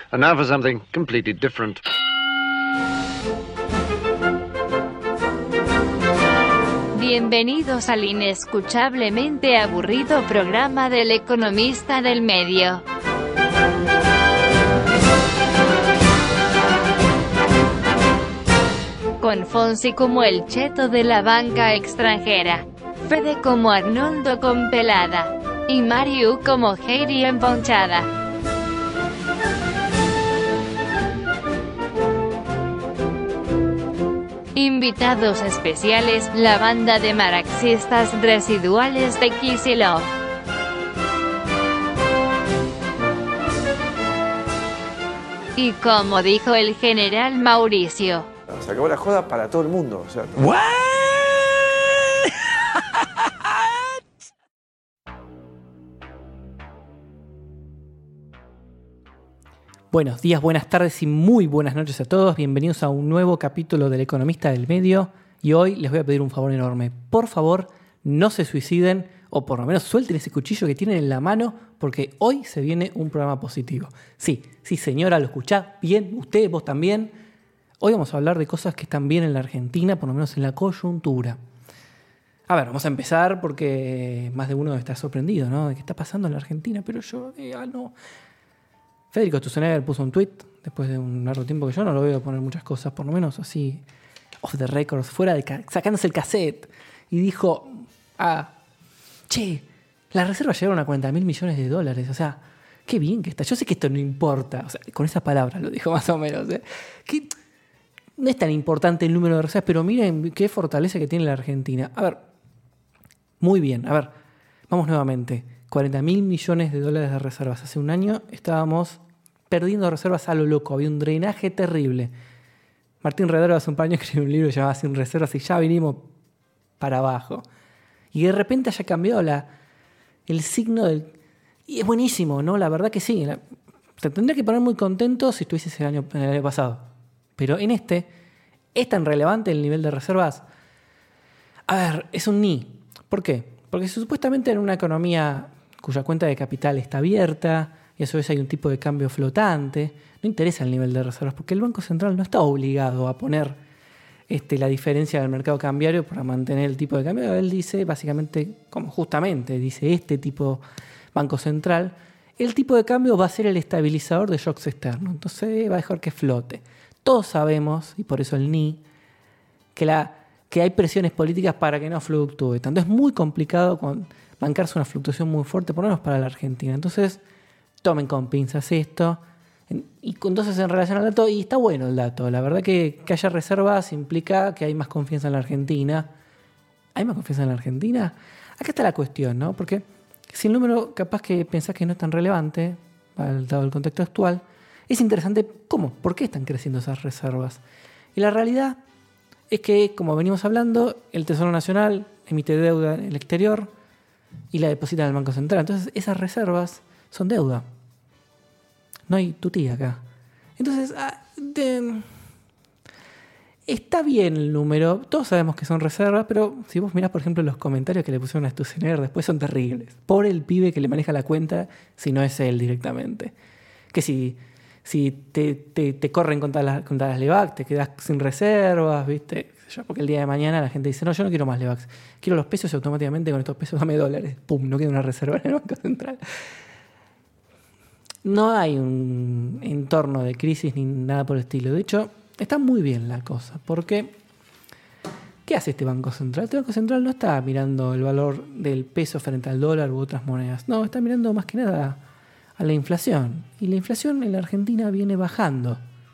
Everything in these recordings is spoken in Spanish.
And now for something completely different. Bienvenidos al inescuchablemente aburrido programa del economista del medio. Con Fonsi como el cheto de la banca extranjera, Fede como Arnoldo con pelada, y Mariu como Heidi emponchada. Invitados especiales, la banda de marxistas residuales de Kicillof. Y como dijo el general Mauricio, se acabó la joda para todo el mundo. O sea, ¿What? Buenos días, buenas tardes y muy buenas noches a todos. Bienvenidos a un nuevo capítulo del Economista del Medio. Y hoy les voy a pedir un favor enorme. Por favor, no se suiciden o por lo menos suelten ese cuchillo que tienen en la mano porque hoy se viene un programa positivo. Sí, señora, lo escuchá bien, usted, vos también. Hoy vamos a hablar de cosas que están bien en la Argentina, por lo menos en la coyuntura. A ver, vamos a empezar porque más de uno está sorprendido, ¿no? De qué está pasando en la Argentina, pero yo, no. Federico Sturzenegger puso un tweet después de un largo tiempo que yo no lo veo poner muchas cosas, por lo menos así, off the records, sacándose el cassette, y dijo, las reservas llegaron a $40.000 millones, o sea, qué bien que está. Yo sé que esto no importa, o sea, con esas palabras lo dijo más o menos, que no es tan importante el número de reservas, pero miren qué fortaleza que tiene la Argentina. A ver, muy bien, a ver, vamos nuevamente. $40.000 millones de reservas. Hace un año estábamos perdiendo reservas a lo loco. Había un drenaje terrible. Martín Redero hace un par de años escribió un libro llamado Sin Reservas y ya vinimos para abajo. Y de repente haya cambiado el signo del... Y es buenísimo, ¿no? La verdad que sí. Te tendría que poner muy contento si estuvieses en el año pasado. Pero en este, ¿es tan relevante el nivel de reservas? A ver, es un ni. ¿Por qué? Porque supuestamente en una economía cuya cuenta de capital está abierta y a su vez hay un tipo de cambio flotante, no interesa el nivel de reservas porque el Banco Central no está obligado a poner la diferencia del mercado cambiario para mantener el tipo de cambio. Él dice básicamente, como justamente dice este tipo Banco Central, el tipo de cambio va a ser el estabilizador de shocks externos, entonces va a dejar que flote. Todos sabemos, y por eso el ni, que hay presiones políticas para que no fluctúe. Tanto es muy complicado bancarse una fluctuación muy fuerte, por lo menos para la Argentina. Entonces, tomen con pinzas esto. Y entonces, en relación al dato, y está bueno el dato. La verdad que haya reservas implica que hay más confianza en la Argentina. ¿Hay más confianza en la Argentina? Acá está la cuestión, ¿no? Porque si el número capaz que pensás que no es tan relevante, dado el contexto actual, es interesante cómo, por qué están creciendo esas reservas. Y la realidad es que, como venimos hablando, el Tesoro Nacional emite deuda en el exterior y la deposita en el Banco Central. Entonces, esas reservas son deuda. No hay tutí acá. Entonces, está bien el número. Todos sabemos que son reservas, pero si vos mirás, por ejemplo, los comentarios que le pusieron a Sturzenegger después son terribles. Pobre el pibe que le maneja la cuenta si no es él directamente. Que si te corren contra las LEVAX, te quedás sin reservas, ¿viste? Porque el día de mañana la gente dice, no, yo no quiero más LEVAX, quiero los pesos y automáticamente con estos pesos dame dólares. ¡Pum! No queda una reserva en el Banco Central. No hay un entorno de crisis ni nada por el estilo. De hecho, está muy bien la cosa, porque ¿qué hace este Banco Central? Este Banco Central no está mirando el valor del peso frente al dólar u otras monedas. No, está mirando más que nada a la inflación. Y la inflación en la Argentina viene bajando.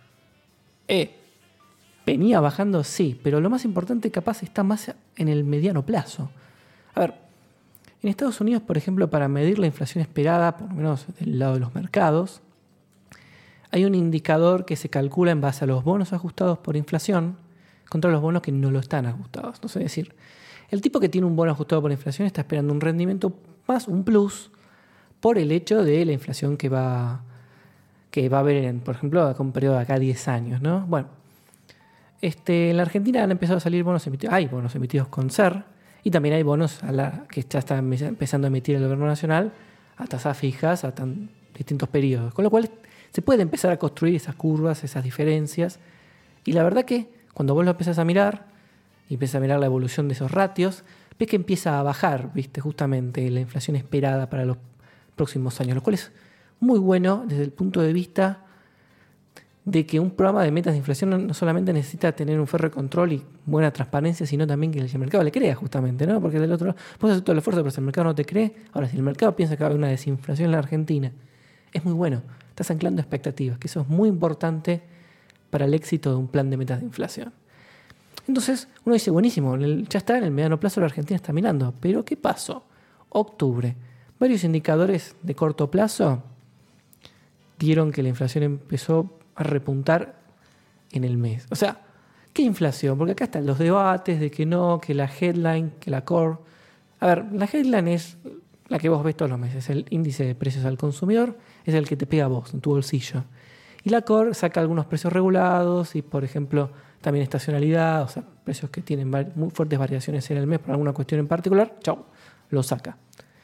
Venía bajando, sí, pero lo más importante capaz está más en el mediano plazo. A ver, en Estados Unidos, por ejemplo, para medir la inflación esperada, por lo menos del lado de los mercados, hay un indicador que se calcula en base a los bonos ajustados por inflación contra los bonos que no lo están ajustados. No sé, es decir, el tipo que tiene un bono ajustado por inflación está esperando un rendimiento más un plus por el hecho de la inflación que va a haber, por ejemplo, con un periodo de acá 10 años, ¿no? Bueno, en la Argentina han empezado a salir bonos emitidos. Hay bonos emitidos con SER y también hay bonos que ya están empezando a emitir el Gobierno Nacional a tasas fijas, distintos periodos. Con lo cual se puede empezar a construir esas curvas, esas diferencias. Y la verdad que cuando vos lo empezás a mirar, y empiezas a mirar la evolución de esos ratios, ves que empieza a bajar, ¿viste? Justamente la inflación esperada para los próximos años, lo cual es muy bueno desde el punto de vista de que un programa de metas de inflación no solamente necesita tener un férreo control y buena transparencia, sino también que el mercado le crea justamente, ¿no? Porque del otro lado, vos haces todo el esfuerzo, pero si el mercado no te cree, ahora si el mercado piensa que va a haber una desinflación en la Argentina, es muy bueno, estás anclando expectativas, que eso es muy importante para el éxito de un plan de metas de inflación. Entonces uno dice, buenísimo, ya está, en el mediano plazo la Argentina está mirando, pero ¿qué pasó? Octubre, varios indicadores de corto plazo dieron que la inflación empezó a repuntar en el mes. O sea, ¿qué inflación? Porque acá están los debates de que no, que la headline, que la core. A ver, la headline es la que vos ves todos los meses, el índice de precios al consumidor, es el que te pega a vos, en tu bolsillo. Y la core saca algunos precios regulados y, por ejemplo, también estacionalidad, o sea, precios que tienen muy fuertes variaciones en el mes por alguna cuestión en particular, chau, lo saca.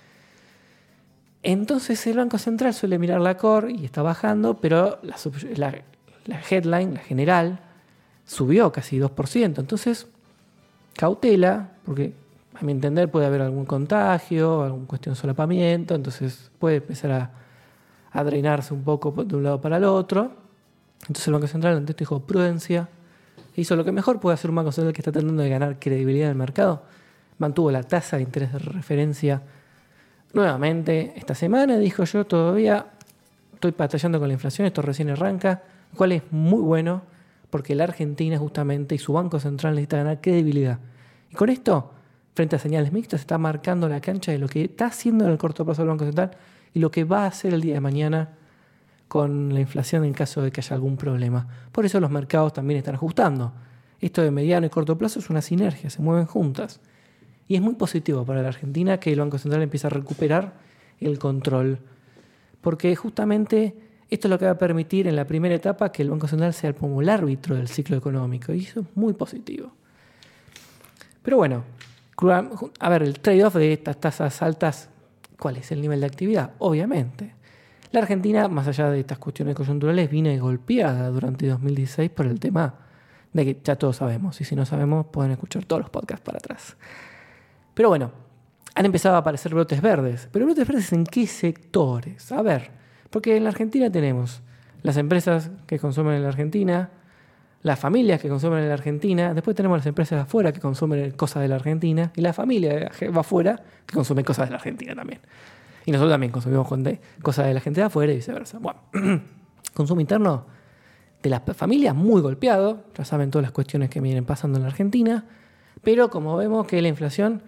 Entonces el Banco Central suele mirar la core y está bajando, pero la headline, la general, subió casi 2%. Entonces, cautela, porque a mi entender puede haber algún contagio, alguna cuestión de solapamiento, entonces puede empezar a drenarse un poco de un lado para el otro. Entonces el Banco Central ante esto dijo prudencia, hizo lo que mejor puede hacer un Banco Central que está tratando de ganar credibilidad en el mercado, mantuvo la tasa de interés de referencia nuevamente esta semana, dijo yo todavía estoy batallando con la inflación, esto recién arranca, lo cual es muy bueno porque la Argentina justamente y su Banco Central necesita ganar credibilidad. Y con esto, frente a señales mixtas, está marcando la cancha de lo que está haciendo en el corto plazo el Banco Central y lo que va a hacer el día de mañana con la inflación en caso de que haya algún problema. Por eso los mercados también están ajustando. Esto de mediano y corto plazo es una sinergia, se mueven juntas. Y es muy positivo para la Argentina que el Banco Central empiece a recuperar el control. Porque justamente esto es lo que va a permitir en la primera etapa que el Banco Central sea como el árbitro del ciclo económico. Y eso es muy positivo. Pero bueno, a ver, el trade-off de estas tasas altas, ¿cuál es el nivel de actividad? Obviamente. La Argentina, más allá de estas cuestiones coyunturales, viene golpeada durante 2016 por el tema de que ya todos sabemos. Y si no sabemos, pueden escuchar todos los podcasts para atrás. Pero bueno, han empezado a aparecer brotes verdes. ¿Pero brotes verdes en qué sectores? A ver, porque en la Argentina tenemos las empresas que consumen en la Argentina, las familias que consumen en la Argentina, después tenemos las empresas de afuera que consumen cosas de la Argentina y la familia va afuera que consume cosas de la Argentina también. Y nosotros también consumimos cosas de la gente de afuera y viceversa. Bueno, consumo interno de las familias muy golpeado, ya saben todas las cuestiones que vienen pasando en la Argentina, pero como vemos que la inflación,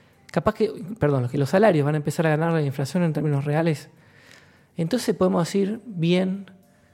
que los salarios van a empezar a ganar la inflación en términos reales, entonces podemos decir bien,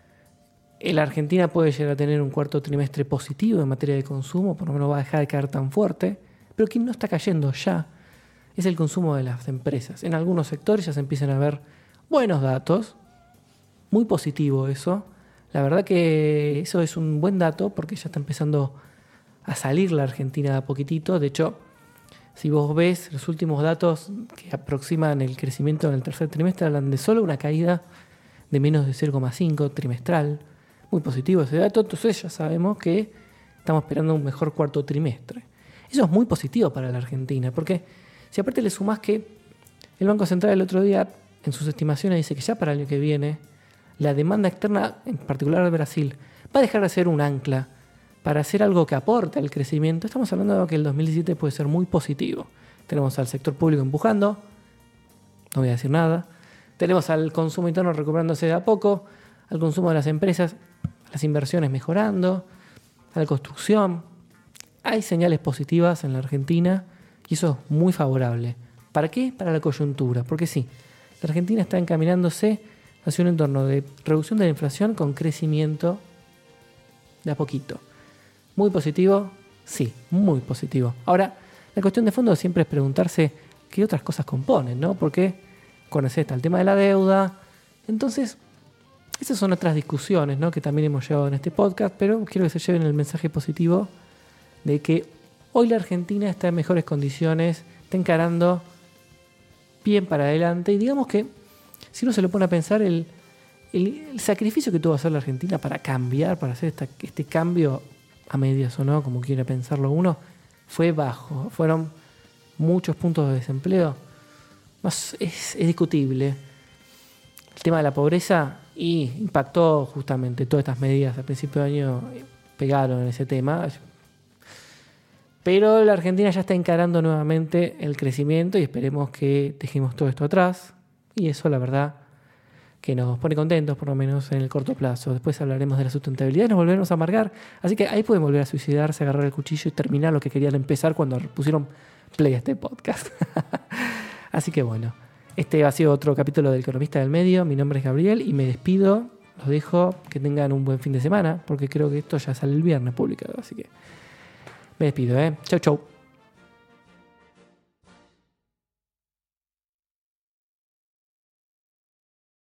la Argentina puede llegar a tener un cuarto trimestre positivo en materia de consumo, por lo menos va a dejar de caer tan fuerte, pero quien no está cayendo ya es el consumo de las empresas. En algunos sectores ya se empiezan a ver buenos datos, muy positivo eso. La verdad que eso es un buen dato porque ya está empezando a salir la Argentina de a poquitito. De hecho, si vos ves los últimos datos que aproximan el crecimiento en el tercer trimestre, hablan de solo una caída de menos de 0,5 trimestral. Muy positivo ese dato, entonces ya sabemos que estamos esperando un mejor cuarto trimestre. Eso es muy positivo para la Argentina, porque si aparte le sumás que el Banco Central el otro día en sus estimaciones dice que ya para el año que viene la demanda externa, en particular de Brasil, va a dejar de ser un ancla para hacer algo que aporte al crecimiento. Estamos hablando de que el 2017 puede ser muy positivo. Tenemos al sector público empujando, no voy a decir nada. Tenemos al consumo interno recuperándose de a poco, al consumo de las empresas, las inversiones mejorando, a la construcción. Hay señales positivas en la Argentina y eso es muy favorable. ¿Para qué? Para la coyuntura. Porque sí, la Argentina está encaminándose hacia un entorno de reducción de la inflación con crecimiento de a poquito. ¿Muy positivo? Sí, muy positivo. Ahora, la cuestión de fondo siempre es preguntarse qué otras cosas componen, ¿no? Porque conoces el tema de la deuda. Entonces, esas son otras discusiones, ¿no? Que también hemos llevado en este podcast, pero quiero que se lleven el mensaje positivo de que hoy la Argentina está en mejores condiciones, está encarando bien para adelante y digamos que si uno se lo pone a pensar, el el sacrificio que tuvo que hacer la Argentina para cambiar, para hacer este cambio, a medias o no, como quiera pensarlo uno, fue bajo. Fueron muchos puntos de desempleo. Es discutible. El tema de la pobreza impactó justamente todas estas medidas al principio de año, pegaron en ese tema. Pero la Argentina ya está encarando nuevamente el crecimiento y esperemos que dejemos todo esto atrás. Y eso, la verdad, que nos pone contentos, por lo menos en el corto plazo. Después hablaremos de la sustentabilidad y nos volveremos a amargar. Así que ahí pueden volver a suicidarse, agarrar el cuchillo y terminar lo que querían empezar cuando pusieron play a este podcast. Así que bueno, este ha sido otro capítulo del Economista del Medio. Mi nombre es Gabriel y me despido. Los dejo, que tengan un buen fin de semana, porque creo que esto ya sale el viernes publicado. Así que me despido, Chau, chau.